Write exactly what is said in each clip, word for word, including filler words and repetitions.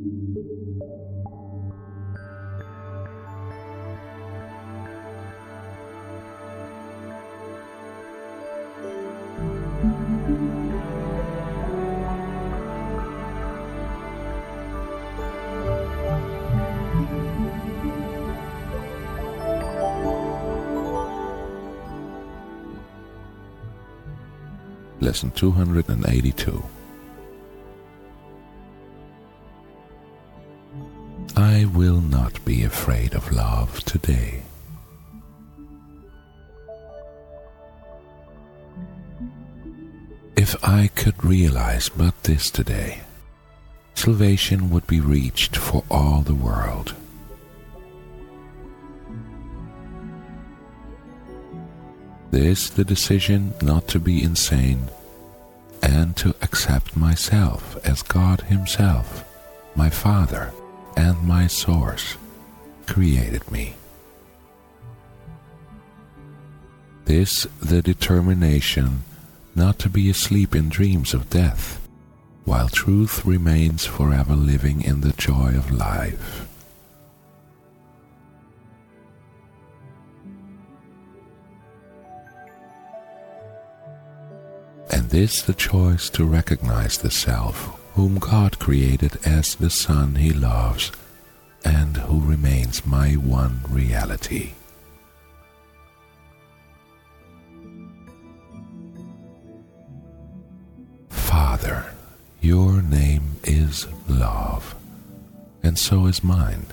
Lesson two hundred eighty-two. I will not be afraid of love today. If I could realize but this today, salvation would be reached for all the world. This the decision not to be insane and to accept myself as God Himself, my Father and my Source, created me. This the determination not to be asleep in dreams of death, while truth remains forever living in the joy of life. And this the choice to recognize the Self whom God created as the Son He loves and who remains my one reality. Father, your name is love, and so is mine.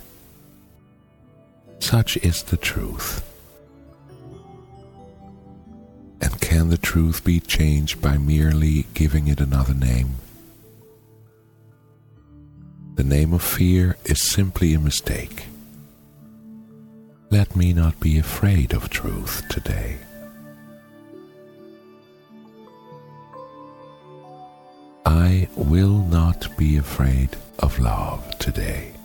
Such is the truth. And can the truth be changed by merely giving it another name? The name of fear is simply a mistake. Let me not be afraid of truth today. I will not be afraid of love today.